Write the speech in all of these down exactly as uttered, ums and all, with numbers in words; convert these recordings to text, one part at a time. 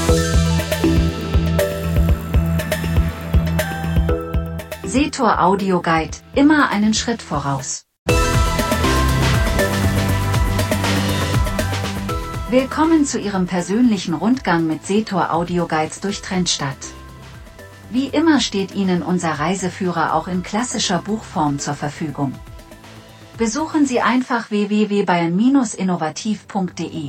Setor Audio Guide, immer einen Schritt voraus. Willkommen zu Ihrem persönlichen Rundgang mit Setor Audio Guides durch Trennstadt. Wie immer steht Ihnen unser Reiseführer auch in klassischer Buchform zur Verfügung. Besuchen Sie einfach w w w punkt bayern Bindestrich innovativ punkt de.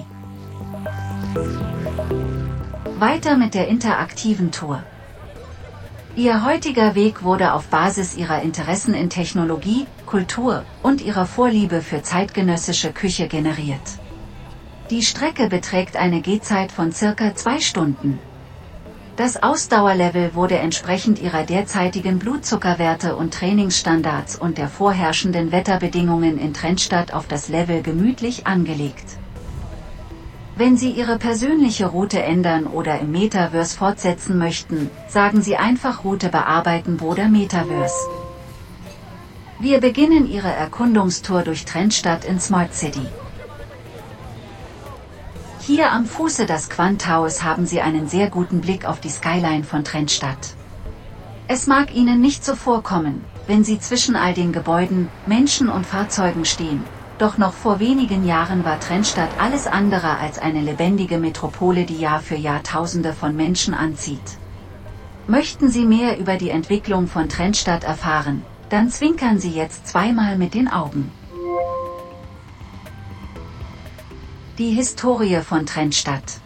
Weiter mit der interaktiven Tour. Ihr heutiger Weg wurde auf Basis Ihrer Interessen in Technologie, Kultur und Ihrer Vorliebe für zeitgenössische Küche generiert. Die Strecke beträgt eine Gehzeit von circa zwei Stunden. Das Ausdauerlevel wurde entsprechend Ihrer derzeitigen Blutzuckerwerte und Trainingsstandards und der vorherrschenden Wetterbedingungen in Trennstadt auf das Level gemütlich angelegt. Wenn Sie Ihre persönliche Route ändern oder im Metaverse fortsetzen möchten, sagen Sie einfach Route bearbeiten oder Metaverse. Wir beginnen Ihre Erkundungstour durch Trennstadt in Smart City. Hier am Fuße des Quanthaus haben Sie einen sehr guten Blick auf die Skyline von Trennstadt. Es mag Ihnen nicht so vorkommen, wenn Sie zwischen all den Gebäuden, Menschen und Fahrzeugen stehen. Doch noch vor wenigen Jahren war Trennstadt alles andere als eine lebendige Metropole, die Jahr für Jahr Tausende von Menschen anzieht. Möchten Sie mehr über die Entwicklung von Trennstadt erfahren, dann zwinkern Sie jetzt zweimal mit den Augen. Die Historie von Trennstadt.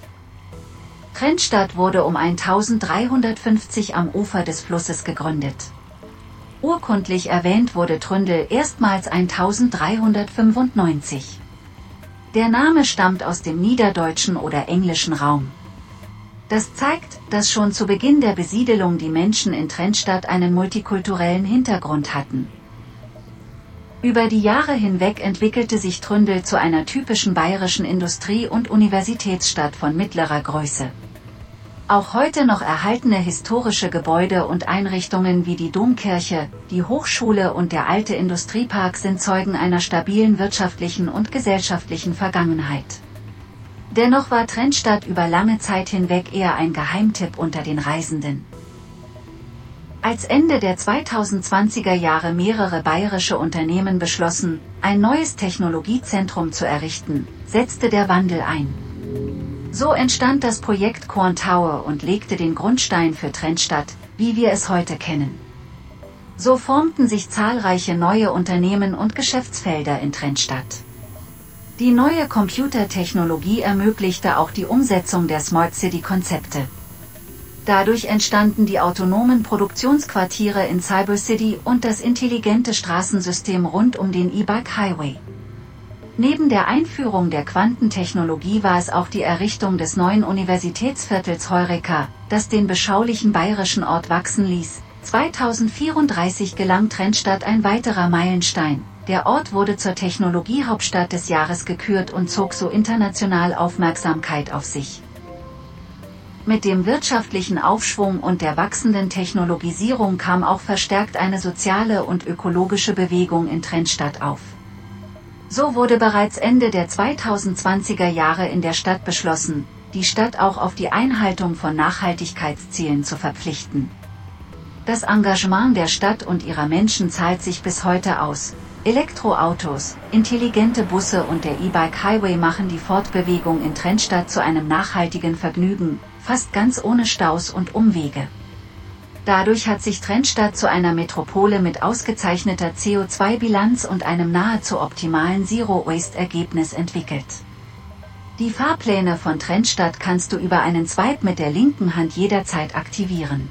Trennstadt wurde um eintausenddreihundertfünfzig am Ufer des Flusses gegründet. Urkundlich erwähnt wurde Tründel erstmals eintausenddreihundertfünfundneunzig. Der Name stammt aus dem niederdeutschen oder englischen Raum. Das zeigt, dass schon zu Beginn der Besiedelung die Menschen in Trennstadt einen multikulturellen Hintergrund hatten. Über die Jahre hinweg entwickelte sich Tründel zu einer typischen bayerischen Industrie- und Universitätsstadt von mittlerer Größe. Auch heute noch erhaltene historische Gebäude und Einrichtungen wie die Domkirche, die Hochschule und der alte Industriepark sind Zeugen einer stabilen wirtschaftlichen und gesellschaftlichen Vergangenheit. Dennoch war Trennstadt über lange Zeit hinweg eher ein Geheimtipp unter den Reisenden. Als Ende der zweitausendzwanziger Jahre mehrere bayerische Unternehmen beschlossen, ein neues Technologiezentrum zu errichten, setzte der Wandel ein. So entstand das Projekt Quantower und legte den Grundstein für Trennstadt, wie wir es heute kennen. So formten sich zahlreiche neue Unternehmen und Geschäftsfelder in Trennstadt. Die neue Computertechnologie ermöglichte auch die Umsetzung der Smart City-Konzepte. Dadurch entstanden die autonomen Produktionsquartiere in Cyber City und das intelligente Straßensystem rund um den E-Bike Highway. Neben der Einführung der Quantentechnologie war es auch die Errichtung des neuen Universitätsviertels Heureka, das den beschaulichen bayerischen Ort wachsen ließ. zweitausendvierunddreißig gelang Trennstadt ein weiterer Meilenstein. Der Ort wurde zur Technologiehauptstadt des Jahres gekürt und zog so international Aufmerksamkeit auf sich. Mit dem wirtschaftlichen Aufschwung und der wachsenden Technologisierung kam auch verstärkt eine soziale und ökologische Bewegung in Trennstadt auf. So wurde bereits Ende der zweitausendzwanziger Jahre in der Stadt beschlossen, die Stadt auch auf die Einhaltung von Nachhaltigkeitszielen zu verpflichten. Das Engagement der Stadt und ihrer Menschen zahlt sich bis heute aus. Elektroautos, intelligente Busse und der E-Bike Highway machen die Fortbewegung in Trennstadt zu einem nachhaltigen Vergnügen, fast ganz ohne Staus und Umwege. Dadurch hat sich Trennstadt zu einer Metropole mit ausgezeichneter C O zwei Bilanz und einem nahezu optimalen Zero-Waste-Ergebnis entwickelt. Die Fahrpläne von Trennstadt kannst du über einen Swipe mit der linken Hand jederzeit aktivieren.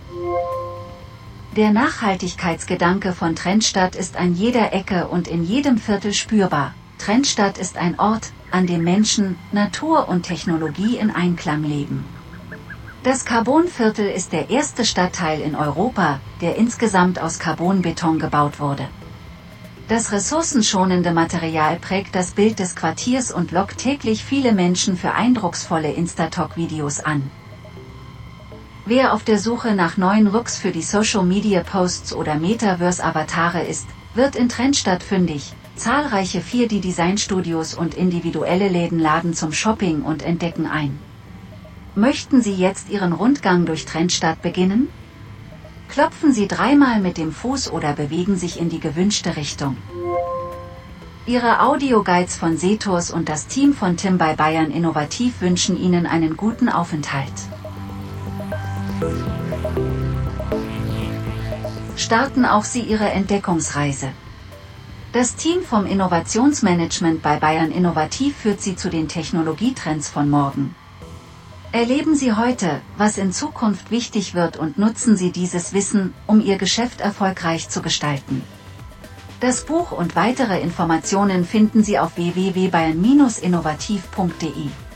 Der Nachhaltigkeitsgedanke von Trennstadt ist an jeder Ecke und in jedem Viertel spürbar. Trennstadt ist ein Ort, an dem Menschen, Natur und Technologie in Einklang leben. Das Carbonviertel ist der erste Stadtteil in Europa, der insgesamt aus Carbonbeton gebaut wurde. Das ressourcenschonende Material prägt das Bild des Quartiers und lockt täglich viele Menschen für eindrucksvolle Instatalk-Videos an. Wer auf der Suche nach neuen Looks für die Social-Media-Posts oder Metaverse-Avatare ist, wird in Trennstadt fündig. Zahlreiche vier D-Design-Studios und individuelle Läden laden zum Shopping und Entdecken ein. Möchten Sie jetzt Ihren Rundgang durch Trennstadt beginnen? Klopfen Sie dreimal mit dem Fuß oder bewegen sich in die gewünschte Richtung. Ihre Audioguides von Setours und das Team von Tim bei Bayern Innovativ wünschen Ihnen einen guten Aufenthalt. Starten auch Sie Ihre Entdeckungsreise. Das Team vom Innovationsmanagement bei Bayern Innovativ führt Sie zu den Technologietrends von morgen. Erleben Sie heute, was in Zukunft wichtig wird und nutzen Sie dieses Wissen, um Ihr Geschäft erfolgreich zu gestalten. Das Buch und weitere Informationen finden Sie auf w w w punkt bayern Bindestrich innovativ punkt de.